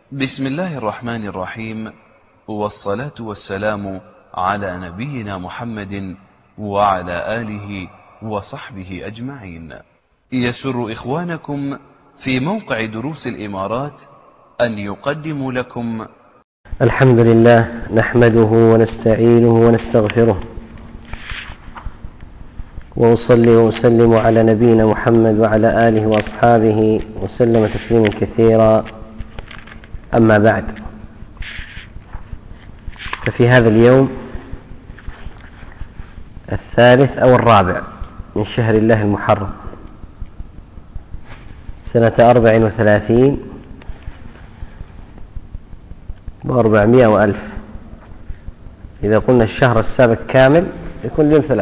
بسم الله الرحمن الرحيم، والصلاة والسلام على نبينا محمد وعلى آله وصحبه أجمعين. يسر إخوانكم في موقع دروس الإمارات أن يقدموا لكم الحمد لله نحمده ونستعينه ونستغفره، وأصلي وأسلم على نبينا محمد وعلى آله وأصحابه وسلم تسليما كثيرا. أما بعد، ففي هذا اليوم الثالث أو الرابع من شهر الله المحرم سنة 34 و400 وألف. إذا قلنا الشهر السابق كامل يكون اليوم 3،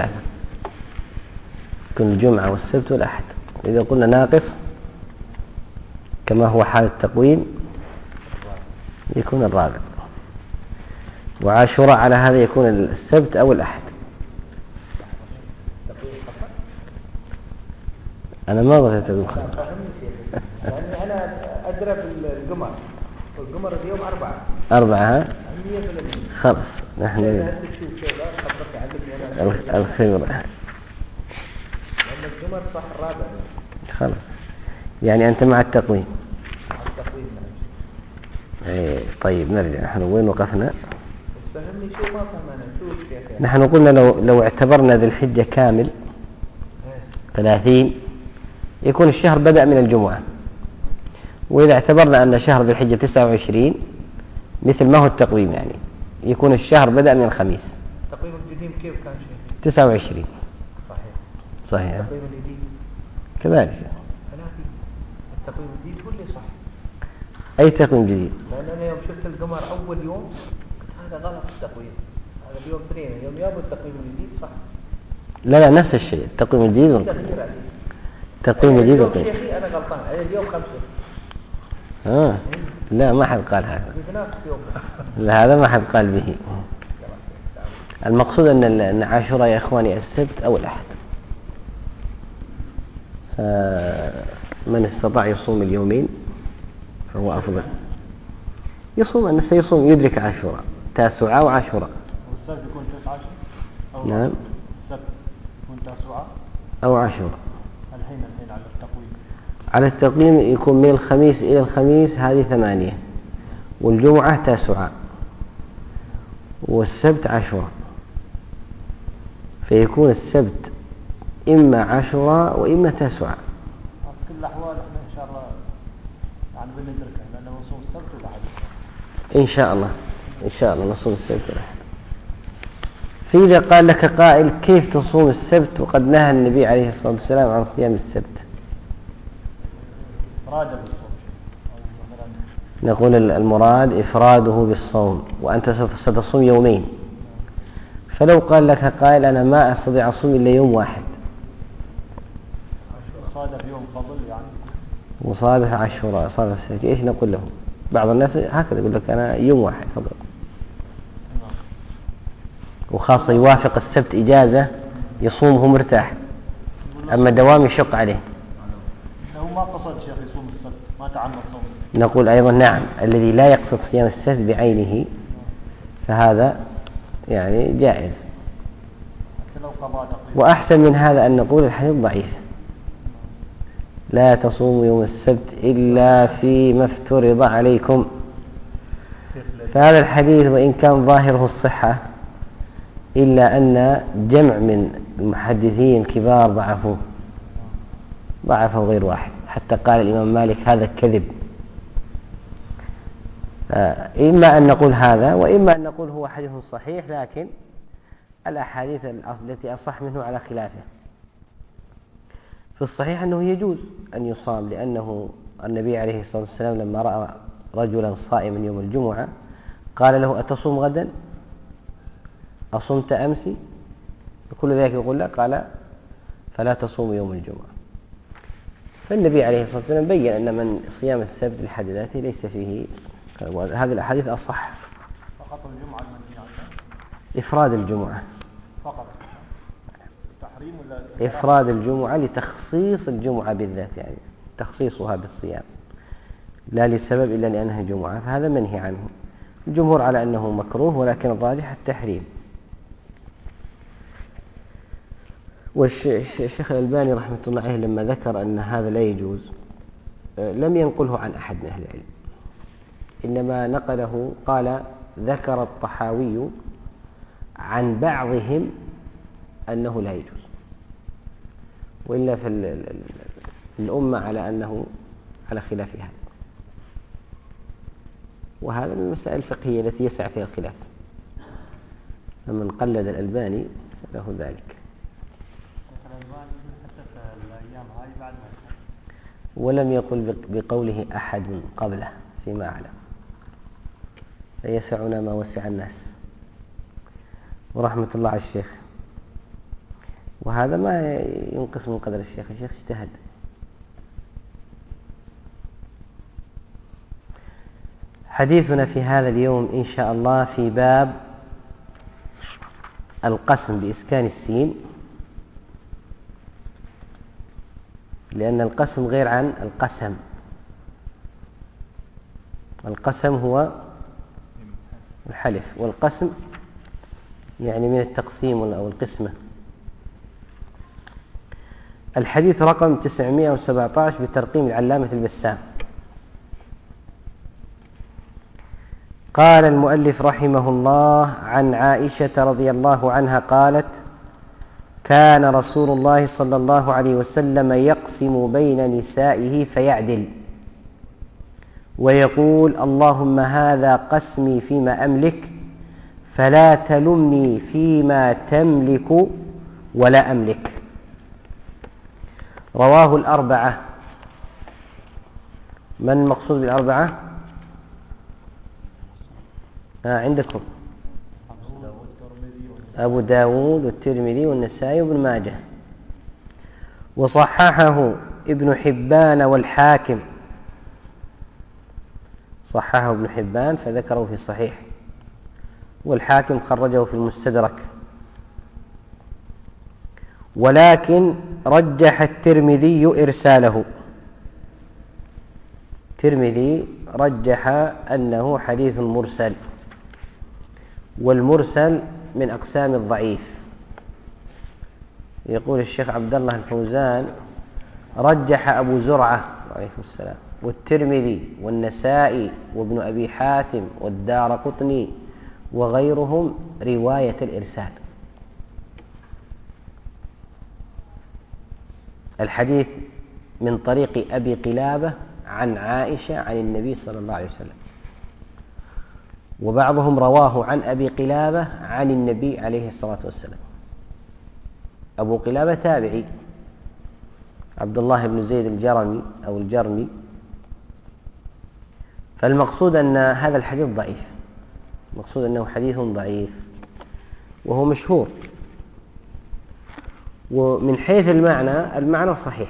يكون الجمعة والسبت والأحد. إذا قلنا ناقص كما هو حال التقويم يكون الرابع، وعاشوراء على هذا يكون السبت أو الأحد. أنا ما قلت تقول لأن أنا أدرى بالقمر، والقمر اليوم 4 ها؟ خلص نحن الخبرة، لأن القمر صح الرابع. خلص يعني أنت مع التقويم. طيب نرجع، نحن وين وقفنا؟ فهمني شو ما فهمنا شو الشيخ. نحن قلنا لو اعتبرنا ذي الحجة كامل 30 يكون الشهر بدأ من الجمعة، وإذا اعتبرنا أن شهر ذي الحجة 29 مثل ما هو التقويم، يعني يكون الشهر بدأ من الخميس. التقويم القديم كيف كان شيخ؟ 29 صحيح التقويم الجديد كذلك. التقويم الجديد هو اللي صح. أي تقويم جديد؟ لأن أنا يوم شفت القمر أول يوم قلت هذا غلط التقويم، هذا اليوم 2 يوم يابو التقويم الجديد صح. لا نفس الشيء، التقويم الجديد والقديم. التقويم الجديد والقديم. شيخي أنا غلطان، اليوم 5. لا ما حد قال هذا. لا هذا ما حد قال به. المقصود أن عاشوراء يا إخواني السبت أو الأحد، فمن استطاع يصوم اليومين فهو أفضل. يصوم أنه سيصوم يدرك عاشوراء، تاسوعاء وعاشوراء. والسبت يكون 19 نعم، السبت يكون تاسوعاء أو عاشوراء. الحين على التقويم. على التقويم يكون من الخميس إلى الخميس هذه 8، والجمعة تاسوعاء، والسبت عاشوراء، فيكون السبت إما عاشوراء وإما تاسوعاء. في كل الأحوال احنا إن شاء الله يعني بندركه، لأنه نصوم السبت والأحد إن شاء الله، إن شاء الله نصوم السبت والأحد. فإذا قال لك قائل كيف تصوم السبت وقد نهى النبي عليه الصلاة والسلام عن صيام السبت؟ إفراده بالصوم. نقول المراد إفراده بالصوم، وأنت ستصوم يومين. فلو قال لك قائل أنا ما أستطيع أصوم إلا يوم واحد، صادف يوم فضل يعني، وصادف عاشوراء صادف السبت، إيش نقول له؟ بعض الناس هكذا يقول لك أنا يوم واحد فضل، وخاصة يوافق السبت إجازة يصومه مرتاح، أما دوام يشق عليه. هو ما قصد شيخ يصوم السبت، ما تعمد صوم السبت. نقول أيضا نعم، الذي لا يقصد صيام السبت بعينه فهذا يعني جائز. وأحسن من هذا أن نقول الحديث ضعيف، لا تصوموا يوم السبت إلا فيما افترض عليكم. فهذا الحديث وإن كان ظاهره الصحة إلا أن جمع من المحدثين الكبار ضعفه غير واحد، حتى قال الإمام مالك هذا كذب. إما أن نقول هذا، وإما أن نقول هو حديث صحيح، لكن الأحاديث التي أصح منه على خلافه. في الصحيح أنه يجوز أن يصام، لأنه النبي عليه الصلاة والسلام لما رأى رجلا صائما يوم الجمعة قال له أتصوم غدا؟ أصمت أمس؟ كل ذلك يقول له قال فلا تصوم يوم الجمعة. فالنبي عليه الصلاة والسلام بيّن أن من صيام السبت لحد ذاته ليس فيه، هذه الأحاديث أصح. فقط الجمعة المنهي عنها؟ إفراد الجمعة فقط، تحريم ولا إفراد الجمعة لتخصيص الجمعة بالذات، يعني تخصيصها بالصيام، لا لسبب إلا لأنها جمعة، فهذا منهي عنه. الجمهور على أنه مكروه، ولكن الراجح التحريم. والشيخ الألباني رحمة الله عليه لما ذكر أن هذا لا يجوز لم ينقله عن أحد من أهل العلم، إنما نقله، قال ذكر الطحاوي عن بعضهم أنه لا يجوز، وإلا في الأمة على أنه على خلاف هذا، وهذا من المسائل الفقهية التي يسع فيها الخلاف، فمن قلد الألباني له ذلك. ولم يقل بقوله أحد قبله فيما أعلم، فيسعنا ما وسع الناس، ورحمة الله على الشيخ. وهذا ما ينقص من قدر الشيخ اجتهد. حديثنا في هذا اليوم إن شاء الله في باب القسم بإسكان السين، لأن القسم غير عن القسم. القسم هو الحلف، والقسم يعني من التقسيم أو القسمة. الحديث رقم 917 بترقيم العلامة البسام. قال المؤلف رحمه الله: عن عائشة رضي الله عنها قالت: كان رسول الله صلى الله عليه وسلم يقسم بين نسائه فيعدل ويقول: اللهم هذا قسمي فيما أملك فلا تلمني فيما تملك ولا أملك. رواه الأربعة. من المقصود بالأربعة؟ عندكم أبو داود والترمذي والنسائي وابن ماجه، وصححه ابن حبان والحاكم. صححه ابن حبان فذكره في الصحيح، والحاكم خرجه في المستدرك، ولكن رجح الترمذي إرساله. الترمذي رجح أنه حديث مرسل، والمرسل من أقسام الضعيف. يقول الشيخ عبد الله الفوزان: رجح أبو زرعة عليكم السلام والترمذي والنسائي وابن أبي حاتم والدارقطني وغيرهم رواية الإرسال. الحديث من طريق أبي قلابة عن عائشة عن النبي صلى الله عليه وسلم، وبعضهم رواه عن أبي قلابة عن النبي عليه الصلاة والسلام. أبو قلابة تابعي، عبد الله بن زيد الجرمي أو الجرمي. فالمقصود أن هذا الحديث ضعيف، المقصود أنه حديث ضعيف وهو مشهور. ومن حيث المعنى صحيح،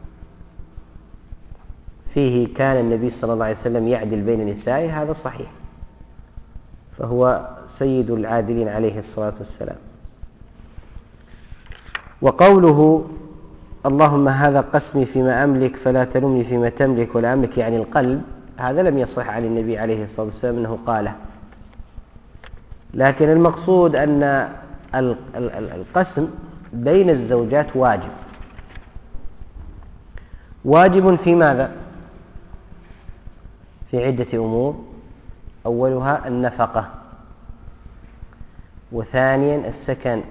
فيه كان النبي صلى الله عليه وسلم يعدل بين نسائه، هذا صحيح، فهو سيد العادلين عليه الصلاة والسلام. وقوله: اللهم هذا قسمي فيما أملك فلا تلمني فيما تملك ولا أملك، يعني القلب، هذا لم يصح عن النبي عليه الصلاة والسلام أنه قاله، لكن المقصود أن القسم بين الزوجات واجب في ماذا؟ في عدة أمور: أولها النفقة، وثانيا السكن،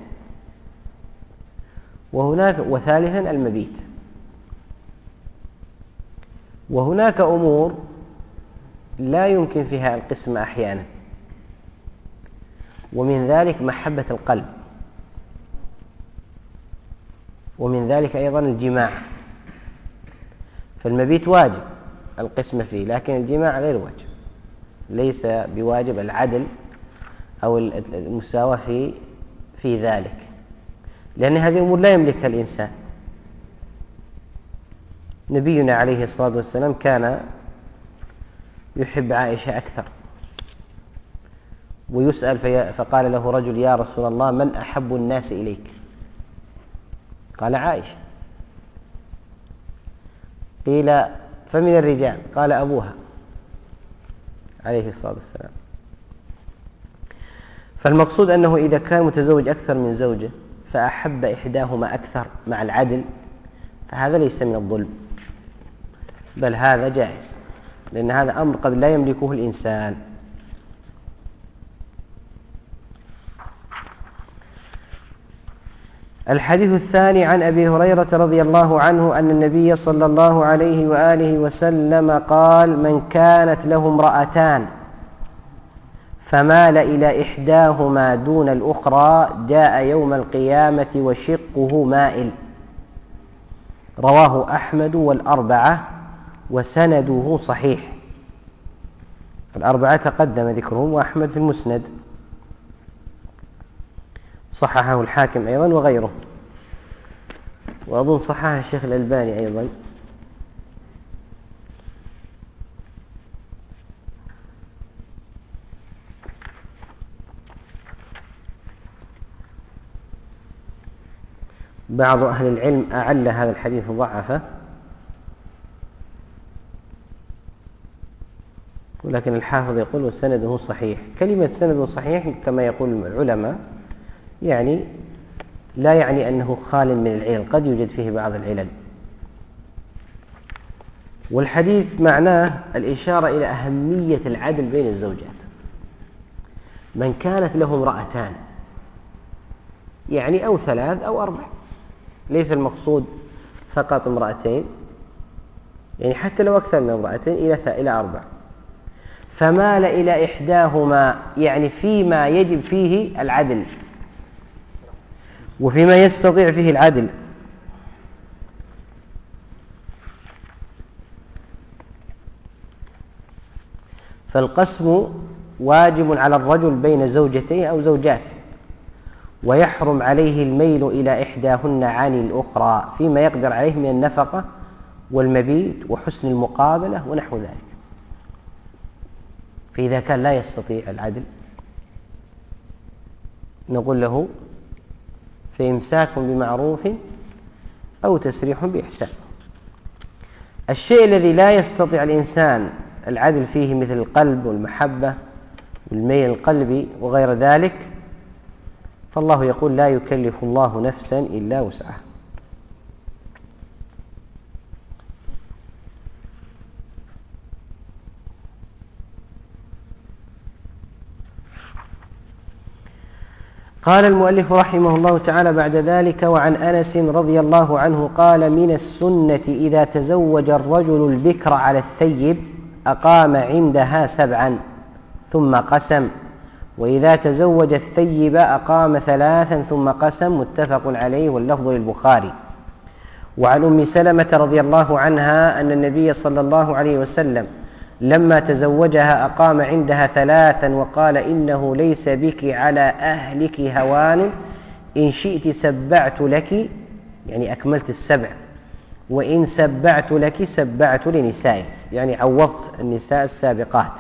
وثالثا المبيت. وهناك أمور لا يمكن فيها القسم أحيانا، ومن ذلك محبة القلب، ومن ذلك أيضا الجماع. فالمبيت واجب القسم فيه، لكن الجماع غير واجب، ليس بواجب العدل أو المساواة في ذلك، لأن هذه الأمور لا يملكها الإنسان. نبينا عليه الصلاة والسلام كان يحب عائشة أكثر، ويسأل فقال له رجل: يا رسول الله من أحب الناس إليك؟ قال: عائشة. قيل: فمن الرجال؟ قال: أبوها. عليه الصلاة والسلام. فالمقصود أنه إذا كان متزوج أكثر من زوجة فأحب إحداهما أكثر مع العدل، فهذا ليس من الظلم، بل هذا جائز، لأن هذا أمر قد لا يملكه الإنسان. الحديث الثاني عن أبي هريرة رضي الله عنه أن النبي صلى الله عليه وآله وسلم قال: من كانت له امرأتان فمال إلى إحداهما دون الأخرى جاء يوم القيامة وشقه مائل. رواه أحمد والأربعة وسنده صحيح. الأربعة تقدم ذكرهم، وأحمد في المسند، صححه الحاكم أيضا وغيره، وأظن صححه الشيخ الألباني أيضا. بعض أهل العلم أعل هذا الحديث ضعفه، ولكن الحافظ يقول سنده صحيح. كلمة سنده صحيح كما يقول العلماء يعني لا يعني أنه خال من العلل، قد يوجد فيه بعض العلل. والحديث معناه الإشارة إلى أهمية العدل بين الزوجات. من كانت له امرأتان يعني أو ثلاث أو أربع، ليس المقصود فقط امرأتين، يعني حتى لو أكثر من امرأتين إلى أربع. فمال إلى إحداهما يعني فيما يجب فيه العدل وفيما يستطيع فيه العدل. فالقسم واجب على الرجل بين زوجتين أو زوجات، ويحرم عليه الميل إلى إحداهن عن الأخرى فيما يقدر عليه من النفقة والمبيت وحسن المقابلة ونحو ذلك. فإذا كان لا يستطيع العدل نقول له فإمساك بمعروف أو تسريح بإحسان. الشيء الذي لا يستطيع الإنسان العدل فيه مثل القلب والمحبة والميل القلبي وغير ذلك، فالله يقول: لا يكلف الله نفسا إلا وسعها. قال المؤلف رحمه الله تعالى بعد ذلك: وعن أنس رضي الله عنه قال: من السنة إذا تزوج الرجل البكر على الثيب أقام عندها 7 ثم قسم، وإذا تزوج الثيب أقام 3 ثم قسم. متفق عليه واللفظ للبخاري. وعن أم سلمة رضي الله عنها أن النبي صلى الله عليه وسلم لما تزوجها أقام عندها 3 وقال: إنه ليس بك على أهلك هوان، إن شئت سبعت لك، يعني أكملت 7، وإن سبعت لك سبعت لنسائي، يعني عوضت النساء السابقات.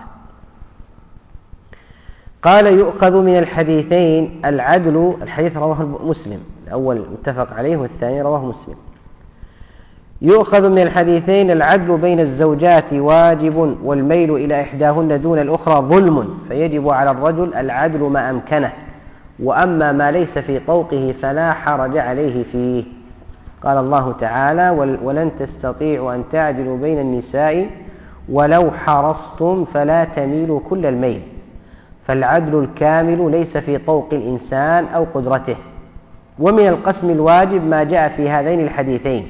قال: يؤخذ من الحديثين العدل. الحديث رواه مسلم، الأول متفق عليه والثاني رواه مسلم. يؤخذ من الحديثين العدل بين الزوجات واجب، والميل إلى إحداهن دون الأخرى ظلم، فيجب على الرجل العدل ما أمكنه، وأما ما ليس في طوقه فلا حرج عليه فيه. قال الله تعالى: ولن تستطيعوا أن تعدلوا بين النساء ولو حرصتم فلا تميلوا كل الميل. فالعدل الكامل ليس في طوق الإنسان أو قدرته. ومن القسم الواجب ما جاء في هذين الحديثين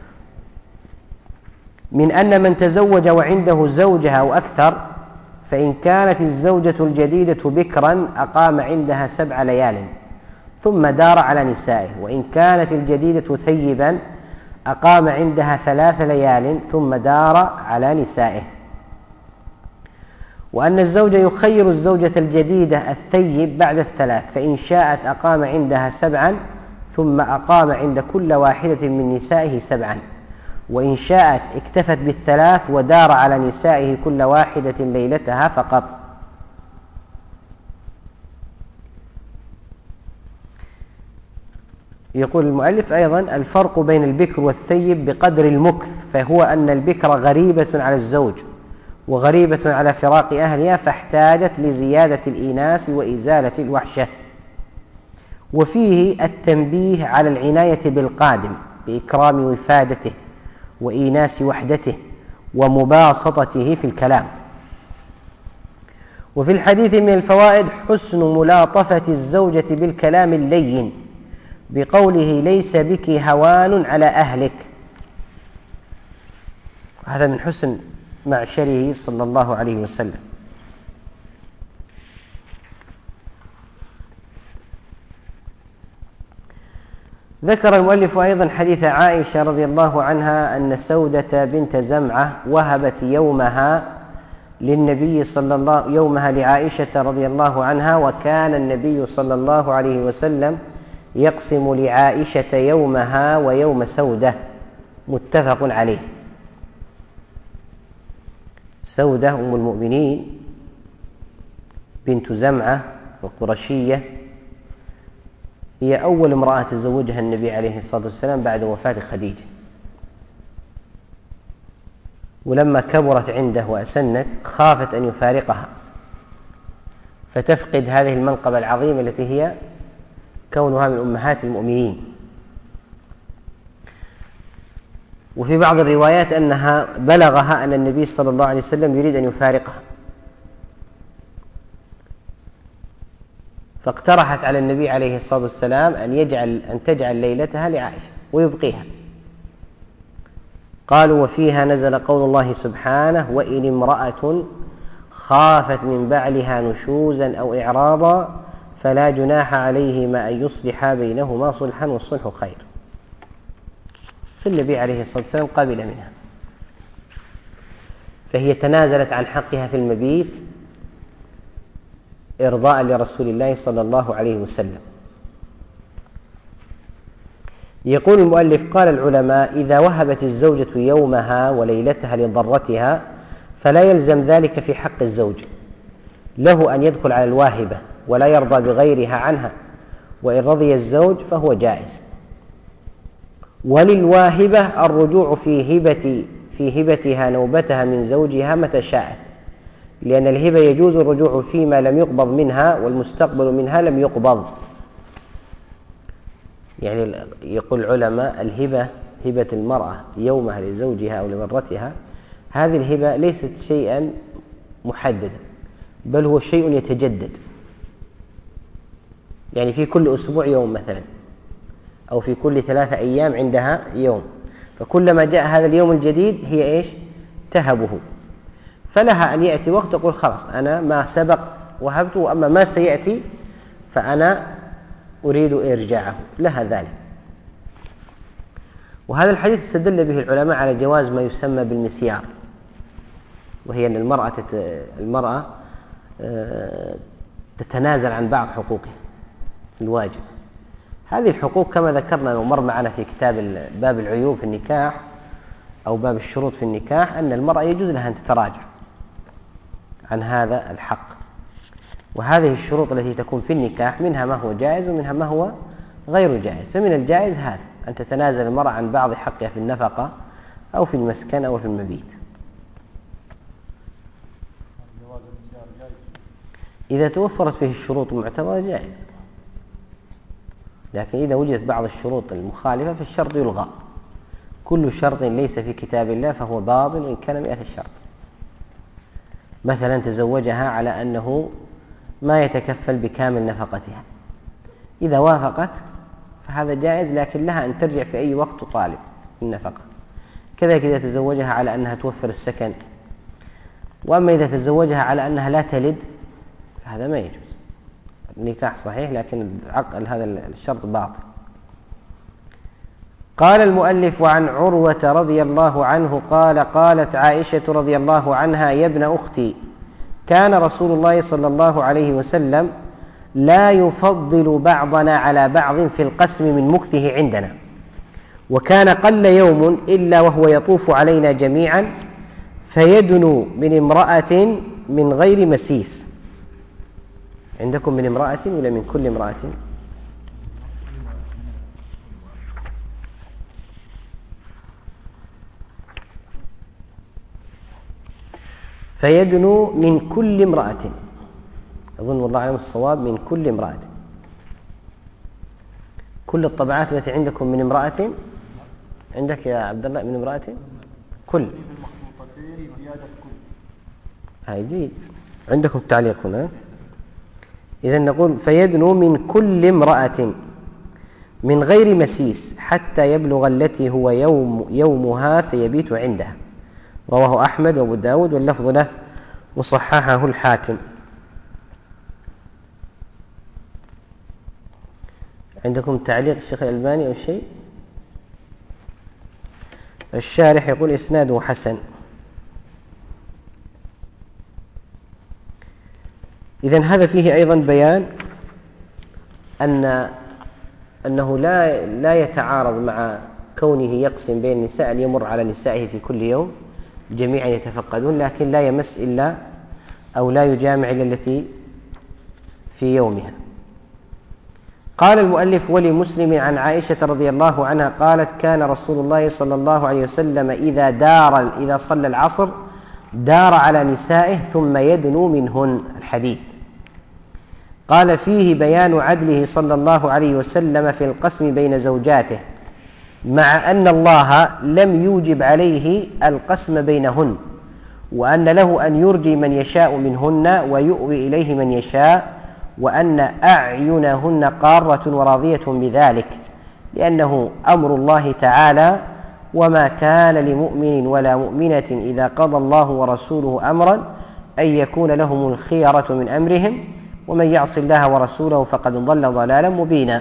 من أن من تزوج وعنده زوجة أو أكثر، فإن كانت الزوجة الجديدة بكرا أقام عندها 7 ليال ثم دار على نسائه، وإن كانت الجديدة ثيبا أقام عندها 3 ليال ثم دار على نسائه. وأن الزوج يخير الزوجة الجديدة الثيب بعد 3، فإن شاءت أقام عندها 7 ثم أقام عند كل واحدة من نسائه 7، وإن شاءت اكتفت بال3 ودار على نسائه كل واحدة ليلتها فقط. يقول المؤلف أيضا: الفرق بين البكر والثيب بقدر المكث، فهو أن البكر غريبة على الزوج وغريبة على فراق أهلها فاحتاجت لزيادة الإيناس وإزالة الوحشة. وفيه التنبيه على العناية بالقادم بإكرام وفادته وإيناس وحدته ومباسطته في الكلام. وفي الحديث من الفوائد حسن ملاطفة الزوجة بالكلام اللين بقوله ليس بك هوان على أهلك. هذا من حسن معشره صلى الله عليه وسلم. ذكر المؤلف أيضا حديث عائشة رضي الله عنها أن سودة بنت زمعة وهبت يومها لعائشة رضي الله عنها، وكان النبي صلى الله عليه وسلم يقسم لعائشة يومها ويوم سودة، متفق عليه. سودة أم المؤمنين بنت زمعة القرشية هي أول امرأة تزوجها النبي عليه الصلاة والسلام بعد وفاة خديجة، ولما كبرت عنده وأسنت خافت أن يفارقها فتفقد هذه المنقبة العظيمة التي هي كونها من أمهات المؤمنين. وفي بعض الروايات أنها بلغها أن النبي صلى الله عليه وسلم يريد أن يفارقها، فاقترحت على النبي عليه الصلاة والسلام أن تجعل ليلتها لعائشة ويبقيها. قالوا وفيها نزل قول الله سبحانه وإن امرأة خافت من بعلها نشوزا أو إعراضا فلا جناح عليهما أن يصلحا بينهما صلحا والصلح خير. فالنبي عليه الصلاة والسلام قبل منها، فهي تنازلت عن حقها في المبيت إرضاء لرسول الله صلى الله عليه وسلم. يقول المؤلف قال العلماء إذا وهبت الزوجة يومها وليلتها لضرتها فلا يلزم ذلك في حق الزوج، له أن يدخل على الواهبة ولا يرضى بغيرها عنها، وإن رضي الزوج فهو جائز. وللواهبة الرجوع في هبتها نوبتها من زوجها متى شاءت، لأن الهبة يجوز الرجوع فيما لم يقبض منها والمستقبل منها لم يقبض. يعني يقول العلماء الهبة هبة المرأة يومها لزوجها أو لضرتها، هذه الهبة ليست شيئا محددا، بل هو شيء يتجدد، يعني في كل أسبوع يوم مثلا، أو في كل 3 أيام عندها يوم، فكلما جاء هذا اليوم الجديد هي إيش تهبه، فلها أن يأتي وقت تقول خلاص أنا ما سبق وهبته، وأما ما سيأتي فأنا أريد إرجاعه، لها ذلك. وهذا الحديث استدل به العلماء على جواز ما يسمى بالمسيار، وهي أن المرأة تتنازل عن بعض حقوقها الواجب. هذه الحقوق كما ذكرنا ومر معنا في كتاب باب العيوب في النكاح أو باب الشروط في النكاح، أن المرأة يجوز لها أن تتراجع عن هذا الحق. وهذه الشروط التي تكون في النكاح منها ما هو جائز ومنها ما هو غير جائز. فمن الجائز هذا أن تتنازل المرأة عن بعض حقها في النفقة أو في المسكن أو في المبيت. إذا توفرت فيه الشروط المعتبرة جائز، لكن إذا وجدت بعض الشروط المخالفة فالشرط يلغى. كل شرط ليس في كتاب الله فهو باطل وإن كان 100 شرط. مثلا تزوجها على أنه ما يتكفل بكامل نفقتها، إذا وافقت فهذا جائز، لكن لها أن ترجع في أي وقت تطالب النفقة. كذلك إذا تزوجها على أنها توفر السكن. وأما إذا تزوجها على أنها لا تلد فهذا ما يجوز. النكاح صحيح لكن العقد هذا الشرط باطل. قال المؤلف وعن عروة رضي الله عنه قال قالت عائشة رضي الله عنها يا ابن أختي كان رسول الله صلى الله عليه وسلم لا يفضل بعضنا على بعض في القسم من مكثه عندنا، وكان قل يوم إلا وهو يطوف علينا جميعا فيدنو من امرأة من غير مسيس. عندكم من امرأة ولا من كل امرأة؟ فيدنو من كل امرأة، أظن والله أعلم الصواب من كل امرأة. كل الطبعات التي عندكم من امرأة، عندك يا عبد الله من امرأة كل، هاي جيد، عندكم تعليق هنا. إذا نقول فيدنو من كل امرأة من غير مسيس حتى يبلغ التي هو يومها فيبيت عندها. رواه أحمد وأبو داود واللفظ له وصححه الحاكم. عندكم تعليق الشيخ الألباني أو شيء؟ الشارح يقول إسناده حسن. إذن هذا فيه أيضا بيان أنه لا يتعارض مع كونه يقسم بين النساء أن يمر على نسائه في كل يوم جميعا يتفقدون، لكن لا يمس إلا أو لا يجامع إلا التي في يومها. قال المؤلف: ولمسلم عن عائشة رضي الله عنها قالت: كان رسول الله صلى الله عليه وسلم إذا صلى العصر دار على نسائه ثم يدنو منهن. الحديث. قال: فيه بيان عدله صلى الله عليه وسلم في القسم بين زوجاته، مع أن الله لم يوجب عليه القسم بينهن، وأن له أن يرجي من يشاء منهن ويؤوي إليه من يشاء، وأن أعينهن قارة وراضية بذلك، لأنه أمر الله تعالى: وما كان لمؤمن ولا مؤمنة إذا قضى الله ورسوله أمرا أن يكون لهم الخيرة من أمرهم، ومن يعص الله ورسوله فقد ضل ضلالا مبينا.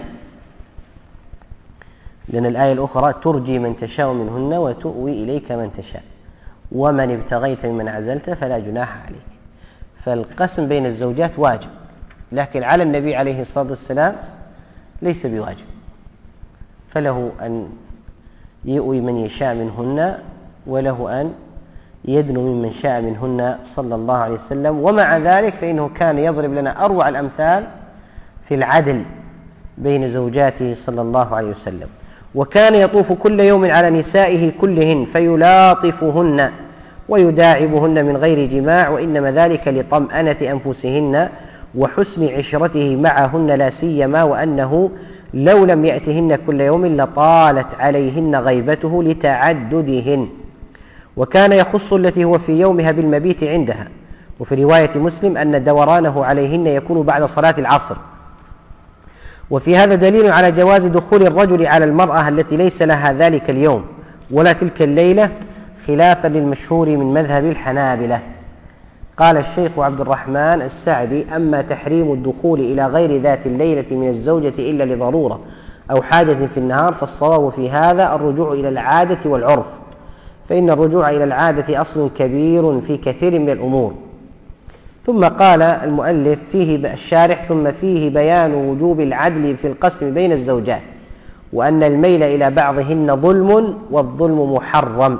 لأن الآية الأخرى: ترجي من تشاء منهن وتؤوي إليك من تشاء ومن ابتغيت ممن عزلت فلا جناح عليك. فالقسم بين الزوجات واجب، لكن على النبي عليه الصلاة والسلام ليس بواجب، فله أن يؤوي من يشاء منهن وله أن يدنو ممن شاء منهن صلى الله عليه وسلم. ومع ذلك فإنه كان يضرب لنا أروع الأمثال في العدل بين زوجاته صلى الله عليه وسلم، وكان يطوف كل يوم على نسائه كلهن فيلاطفهن ويداعبهن من غير جماع، وإنما ذلك لطمأنة أنفسهن وحسن عشرته معهن، لا سيما وأنه لو لم يأتهن كل يوم لطالت عليهن غيبته لتعددهن. وكان يخص التي هو في يومها بالمبيت عندها. وفي رواية مسلم أن دورانه عليهن يكون بعد صلاة العصر. وفي هذا دليل على جواز دخول الرجل على المرأة التي ليس لها ذلك اليوم ولا تلك الليلة، خلافا للمشهور من مذهب الحنابلة. قال الشيخ عبد الرحمن السعدي: أما تحريم الدخول إلى غير ذات الليلة من الزوجة إلا لضرورة أو حاجة في النهار، فالصواب في هذا الرجوع إلى العادة والعرف، فإن الرجوع إلى العادة أصل كبير في كثير من الأمور. ثم قال المؤلف فيه الشارح: ثم فيه بيان وجوب العدل في القسم بين الزوجات، وأن الميل إلى بعضهن ظلم والظلم محرم.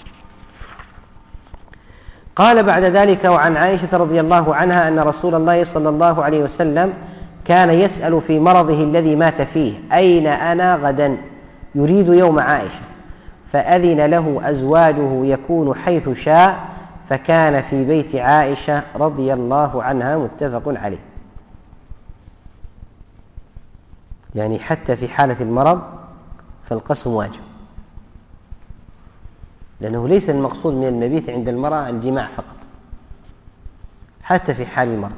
قال بعد ذلك: وعن عائشة رضي الله عنها أن رسول الله صلى الله عليه وسلم كان يسأل في مرضه الذي مات فيه: أين أنا غدا؟ يريد يوم عائشة، فأذن له أزواجه يكون حيث شاء، فكان في بيت عائشة رضي الله عنها. متفق عليه. يعني حتى في حالة المرض فالقسم واجب، لأنه ليس المقصود من المبيت عند المرأة الجماع فقط، حتى في حال المرض.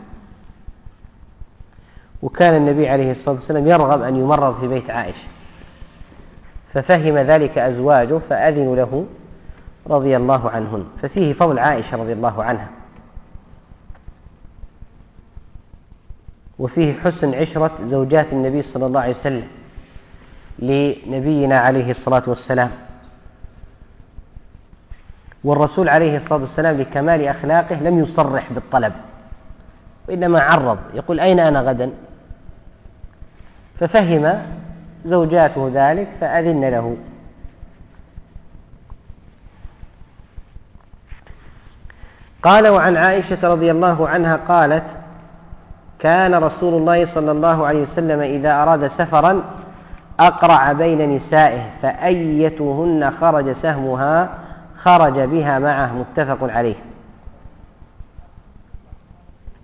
وكان النبي عليه الصلاة والسلام يرغب أن يمرض في بيت عائشة، ففهم ذلك أزواجه فأذنوا له رضي الله عنهن. ففيه فضل عائشة رضي الله عنها، وفيه حسن عشرة زوجات النبي صلى الله عليه وسلم لنبينا عليه الصلاة والسلام. والرسول عليه الصلاة والسلام لكمال أخلاقه لم يصرح بالطلب، وإنما عرض، يقول: أين أنا غدا؟ ففهم زوجاته ذلك فأذن له. قال: وعن عائشة رضي الله عنها قالت: كان رسول الله صلى الله عليه وسلم إذا أراد سفرا أقرع بين نسائه، فأيتهن خرج سهمها خرج بها معه. متفق عليه.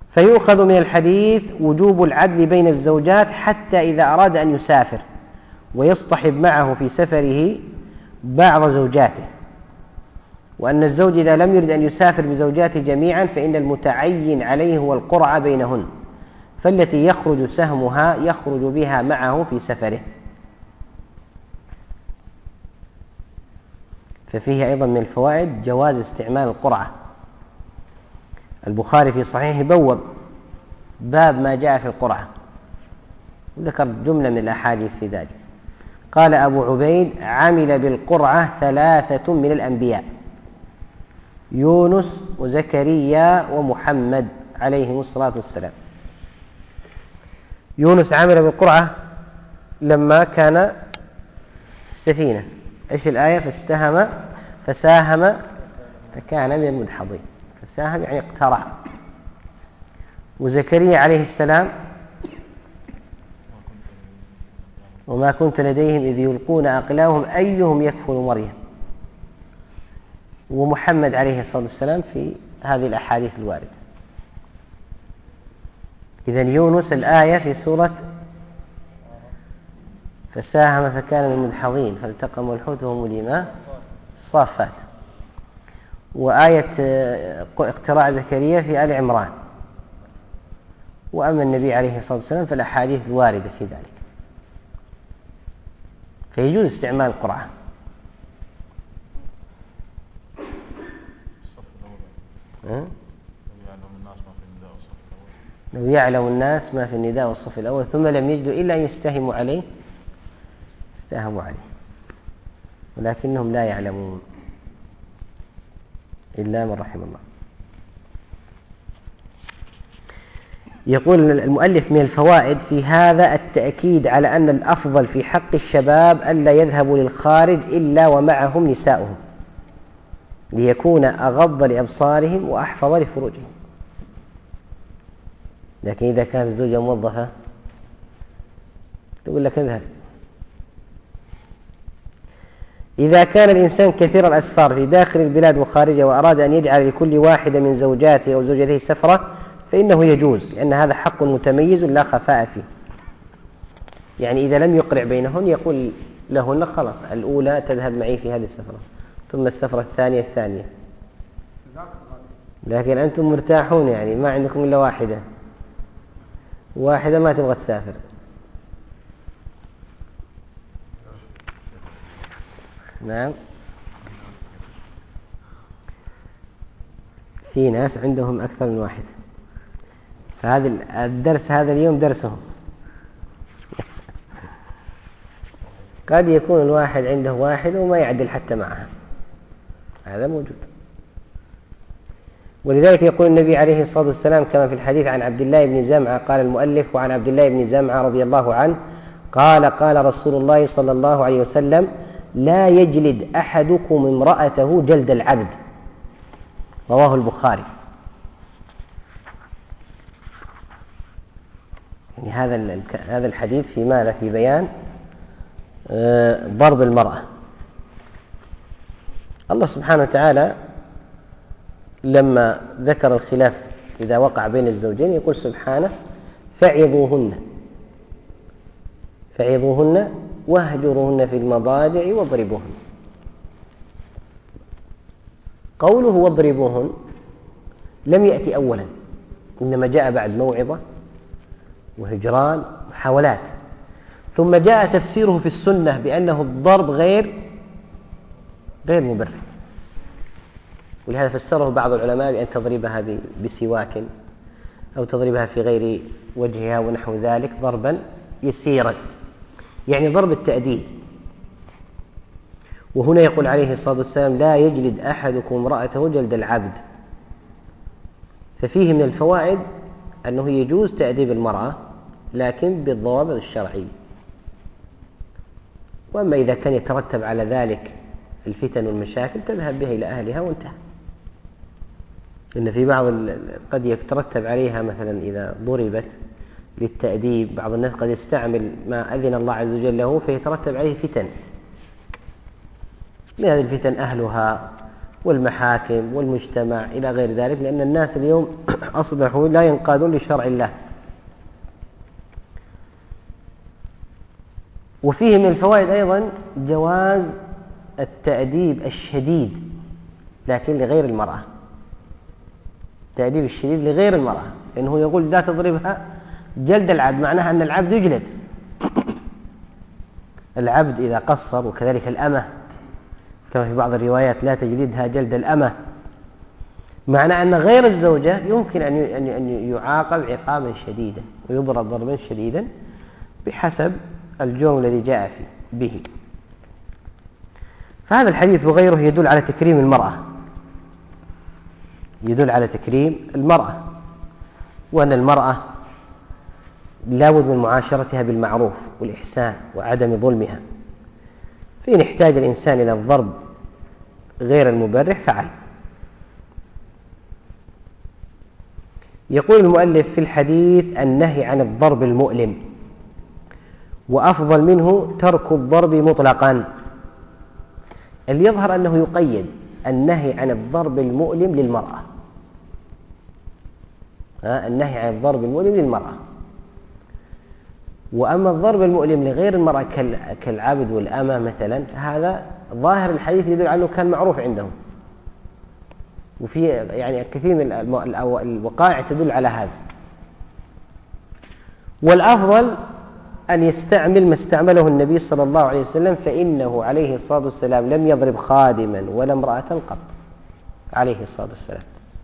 فيؤخذ من الحديث وجوب العدل بين الزوجات حتى إذا أراد أن يسافر ويصطحب معه في سفره بعض زوجاته، وأن الزوج إذا لم يرد أن يسافر بزوجاته جميعا فإن المتعين عليه هو القرعة بينهن، فالتي يخرج سهمها يخرج بها معه في سفره. ففيه أيضا من الفوائد جواز استعمال القرعة. البخاري في صحيحه بوب باب ما جاء في القرعة، ذكر جملة من الأحاديث في ذلك. قال أبو عبيد: عمل بالقرعة 3 من الأنبياء، يونس وزكريا ومحمد عليهم الصلاة والسلام. يونس عمل بالقرعة لما كان السفينة، إيش الآية؟ فساهم فكان من المدحضين. فساهم يعني اقترع. وزكريا عليه السلام: وما كنت لديهم إذ يلقون أقلاهم أيهم يكفل مريم. ومحمد عليه الصلاة والسلام في هذه الأحاديث الواردة. إذن يونس الآية في سورة فساهم فكان من المدحضين فالتقمه الحوت وهم مليماء الصافات. وآية اقتراع زكريا في آل عمران. وأما النبي عليه الصلاة والسلام فالأحاديث الواردة في ذلك. فيجوز استعمال القرعة. لو يعلم الناس ما في النداء والصف الأول ثم لم يجدوا إلا أن يستهموا عليه استهموا عليه، ولكنهم لا يعلمون إلا من رحم الله. يقول المؤلف: من الفوائد في هذا التأكيد على أن الأفضل في حق الشباب ألا يذهبوا للخارج إلا ومعهم نساؤهم، ليكون أغض لأبصارهم وأحفظ لفروجهم. لكن إذا كانت الزوجة موظفة تقول لك اذهب. إذا كان الإنسان كثير الأسفار في داخل البلاد وخارجها وأراد أن يجعل لكل واحدة من زوجاته أو زوجته سفرة فإنه يجوز، لأن هذا حق متميز لا خفاء فيه. يعني إذا لم يقرع بينهن يقول لهن: خلاص الأولى تذهب معي في هذه السفرة، ثم السفرة الثانية. لكن أنتم مرتاحون، يعني ما عندكم إلا واحدة ما تبغى تسافر. نعم، في ناس عندهم أكثر من واحد، فهذا الدرس هذا اليوم درسهم. قد يكون الواحد عنده واحد وما يعدل حتى معها، هذا موجود. ولذلك يقول النبي عليه الصلاة والسلام كما في الحديث عن عبد الله بن زمعة، قال المؤلف: وعن عبد الله بن زمعة رضي الله عنه قال: قال رسول الله صلى الله عليه وسلم: لا يجلد أحدكم امرأته جلد العبد. رواه البخاري. يعني هذا الحديث في ماذا؟ في بيان ضرب المرأة. الله سبحانه وتعالى لما ذكر الخلاف إذا وقع بين الزوجين يقول سبحانه: فعظوهن واهجروهن في المضاجع واضربوهن. قوله واضربوهن لم يأتي أولا، إنما جاء بعد موعظة وهجران وحاولات، ثم جاء تفسيره في السنة بأنه الضرب غير مبرر. ولهذا فسره بعض العلماء بأن تضربها بسواك أو تضربها في غير وجهها ونحو ذلك ضربا يسيرا، يعني ضرب التأديب. وهنا يقول عليه الصلاة والسلام: لا يجلد أحدكم امرأته جلد العبد. ففيه من الفوائد أنه يجوز تأديب المرأة لكن بالضوابط الشرعية. وأما إذا كان يترتب على ذلك الفتن والمشاكل تذهب به إلى أهلها وانتهى. إن في بعض قد يترتب عليها مثلا إذا ضربت للتأديب، بعض الناس قد يستعمل ما أذن الله عز وجل له فيترتب عليه فتن. من هذه الفتن أهلها والمحاكم والمجتمع إلى غير ذلك، لأن الناس اليوم أصبحوا لا ينقادون لشرع الله. وفيه من الفوائد أيضا جواز التأديب الشديد لكن لغير المرأة، التأديب الشديد لغير المرأة، لأنه يقول لا تضربها جلد العبد، معناها أن العبد يجلد. العبد إذا قصر، وكذلك الأمة كما في بعض الروايات لا تجلدها جلد الأمة، معنى أن غير الزوجة يمكن أن يعاقب عقابا شديدا ويضرب ضربا شديدا بحسب الجرم الذي جاء به. فهذا الحديث وغيره يدل على تكريم المرأة، يدل على تكريم المرأة، وأن المرأة لا بد من معاشرتها بالمعروف والإحسان وعدم ظلمها، فإن احتاج الإنسان إلى الضرب غير المبرح فعل. يقول المؤلف في الحديث النهي عن الضرب المؤلم، وأفضل منه ترك الضرب مطلقا. اللي يظهر أنه يقيد النهي عن الضرب المؤلم للمرأة، النهي عن الضرب المؤلم للمرأة، وأما الضرب المؤلم لغير المرأة كالعبد والأمة مثلا، هذا ظاهر الحديث يدل على أنه كان معروف عندهم، وفي يعني كثير من الوقائع تدل على هذا. والأفضل أن يستعمل ما استعمله النبي صلى الله عليه وسلم، فإنه عليه الصلاة والسلام لم يضرب خادما ولا امرأة قط عليه الصلاة والسلام.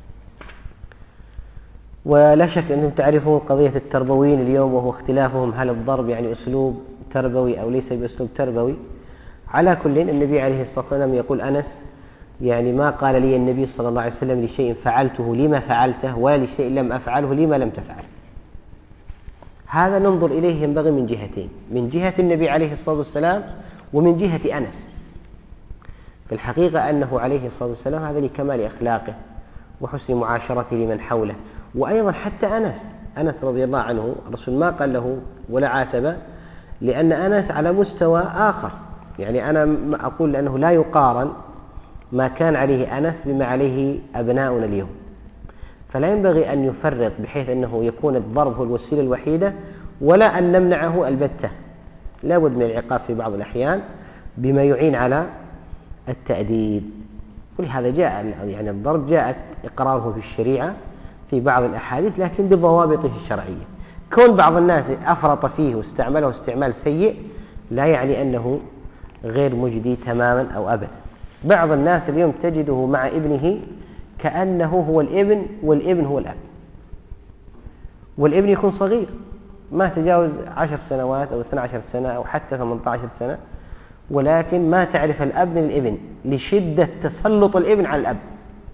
ولا شك أنهم تعرفون قضية التربويين اليوم، وهو اختلافهم هل الضرب يعني أسلوب تربوي أو ليس بأسلوب تربوي. على كل النبي عليه الصلاة والسلام يقول أنس يعني ما قال لي النبي صلى الله عليه وسلم لشيء فعلته لما فعلته، ولا لشيء لم أفعله لما لم تفعل. هذا ننظر إليه ينبغي من جهتين، من جهة النبي عليه الصلاة والسلام ومن جهة أنس. في الحقيقة أنه عليه الصلاة والسلام هذا لكمال أخلاقه وحسن معاشرته لمن حوله. وأيضا حتى أنس رضي الله عنه الرسول ما قال له ولا عاتبه، لأن أنس على مستوى آخر. يعني أنا أقول أنه لا يقارن ما كان عليه أنس بما عليه أبناؤنا اليوم، فلا ينبغي أن يفرط بحيث أنه يكون الضرب هو الوسيلة الوحيدة، ولا أن نمنعه البتة. لا بد من العقاب في بعض الأحيان بما يعين على التأديب. ولهذا جاء يعني الضرب جاءت إقراره في الشريعة في بعض الأحاديث، لكن بضوابطه الشرعية. كون بعض الناس أفرط فيه واستعمله استعمال سيء لا يعني أنه غير مجدي تماما أو أبدا. بعض الناس اليوم تجده مع ابنه كأنه هو الابن والابن هو الأب، والابن يكون صغير ما تجاوز 10 سنوات أو 12 سنة أو حتى 18 سنة، ولكن ما تعرف الأب من الابن لشدة تسلط الابن على الأب.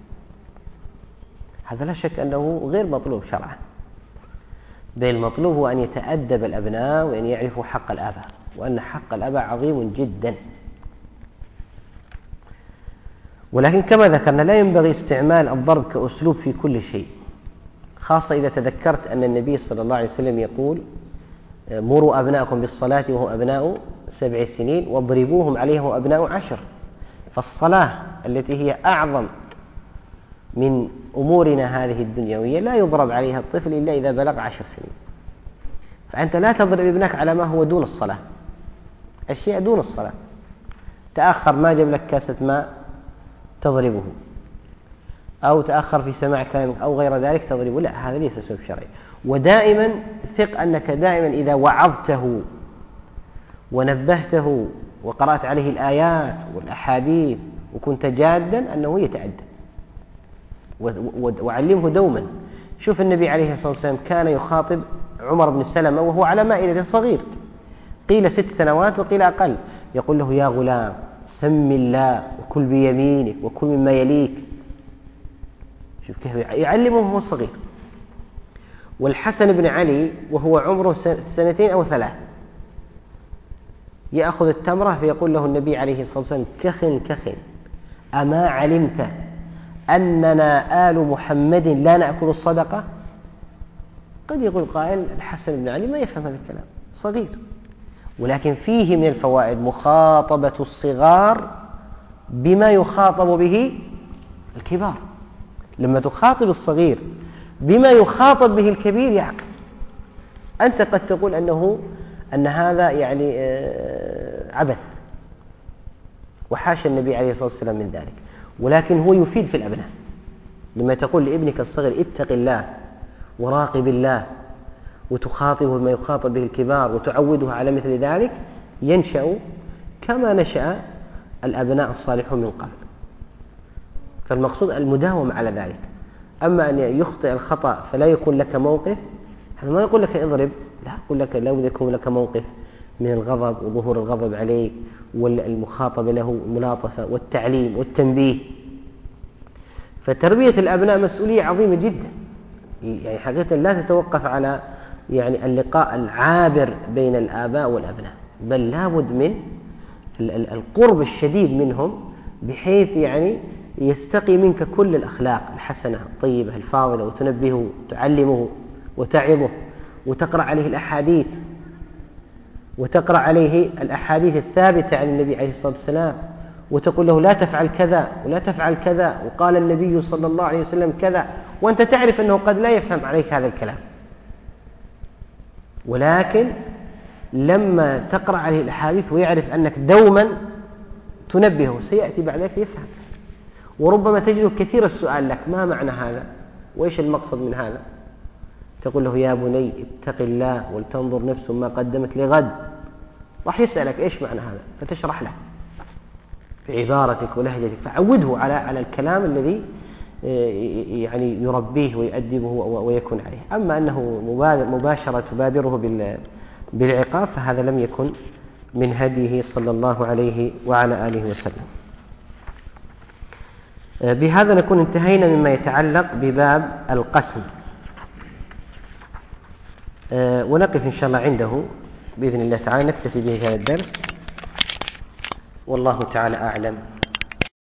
هذا لا شك أنه غير مطلوب شرعا، بل المطلوب هو أن يتأدب الأبناء وأن يعرفوا حق الآباء، وأن حق الآباء عظيم جدا. ولكن كما ذكرنا لا ينبغي استعمال الضرب كأسلوب في كل شيء، خاصة إذا تذكرت أن النبي صلى الله عليه وسلم يقول مروا أبناءكم بالصلاة وهم أبناء 7 سنين واضربوهم عليها وهم أبناء 10. فالصلاة التي هي أعظم من أمورنا هذه الدنيوية لا يضرب عليها الطفل إلا إذا بلغ 10 سنين. فأنت لا تضرب ابنك على ما هو دون الصلاة، أشياء دون الصلاة. تأخر ما جاب لك كاسة ماء تضربه، أو تأخر في سماع كلامك أو غير ذلك تضربه، لا، هذا ليس سبب شرعي. ودائما ثق أنك دائما إذا وعظته ونبهته وقرأت عليه الآيات والأحاديث وكنت جادا أنه يتأدب، وعلمه دوما. شوف النبي عليه الصلاة والسلام كان يخاطب عمر بن سلمة وهو على مائدة صغير، قيل 6 سنوات وقيل أقل، يقول له يا غلام سم الله وكل بيمينك وكل مما يليك. شوف كيف يعلمه وهو صغير. والحسن بن علي وهو عمره 2 أو 3 يأخذ التمرة فيقول له النبي عليه الصلاة والسلام كخ أما علمت أننا آل محمد لا نأكل الصدقة؟ قد يقول قائل الحسن بن علي ما يفهم هذا الكلام، صغير، ولكن فيه من الفوائد مخاطبة الصغار بما يخاطب به الكبار. لما تخاطب الصغير بما يخاطب به الكبير يعقل. أنت قد تقول أن هذا يعني عبث، وحاشا النبي عليه الصلاة والسلام من ذلك، ولكن هو يفيد في الأبناء. لما تقول لابنك الصغير اتق الله وراقب الله، وتخاطبه بما يخاطب به الكبار وتعوده على مثل ذلك، ينشأ كما نشأ الأبناء الصالحون من قبل. فالمقصود المداومة على ذلك. أما أن يخطئ الخطأ فلا يكون لك موقف، أنا ما نقول لك اضرب، لا أقول لك لو يكون لك موقف من الغضب وظهور الغضب عليك والمخاطبة له الملاطفة والتعليم والتنبيه. فتربية الأبناء مسؤولية عظيمة جدا، يعني حقيقة لا تتوقف على يعني اللقاء العابر بين الآباء والأبناء، بل لابد من القرب الشديد منهم، بحيث يعني يستقي منك كل الأخلاق الحسنة الطيبة الفاضلة، وتنبهه وتعلمه وتعظه، وتقرأ عليه الأحاديث، وتقرأ عليه الأحاديث الثابتة عن النبي عليه الصلاة والسلام، وتقول له لا تفعل كذا ولا تفعل كذا، وقال النبي صلى الله عليه وسلم كذا، وأنت تعرف أنه قد لا يفهم عليك هذا الكلام، ولكن لما تقرأ عليه الأحاديث ويعرف أنك دوما تنبهه سيأتي بعد ذلك يفهم. وربما تجد كثير السؤال لك: ما معنى هذا؟ وإيش المقصد من هذا؟ تقول له: يا بني اتق الله ولتنظر نفس ما قدمت لغد. راح يسألك إيش معنى هذا، فتشرح له بعبارتك ولهجتك، فعوده على الكلام الذي يعني يربيه ويؤدبه ويكون عليه. أما أنه مباشرة تبادره بالعقاب فهذا لم يكن من هديه صلى الله عليه وعلى آله وسلم. بهذا نكون انتهينا مما يتعلق بباب القسم، ونقف إن شاء الله عنده بإذن الله تعالى، نكتفي به هذا الدرس، والله تعالى أعلم.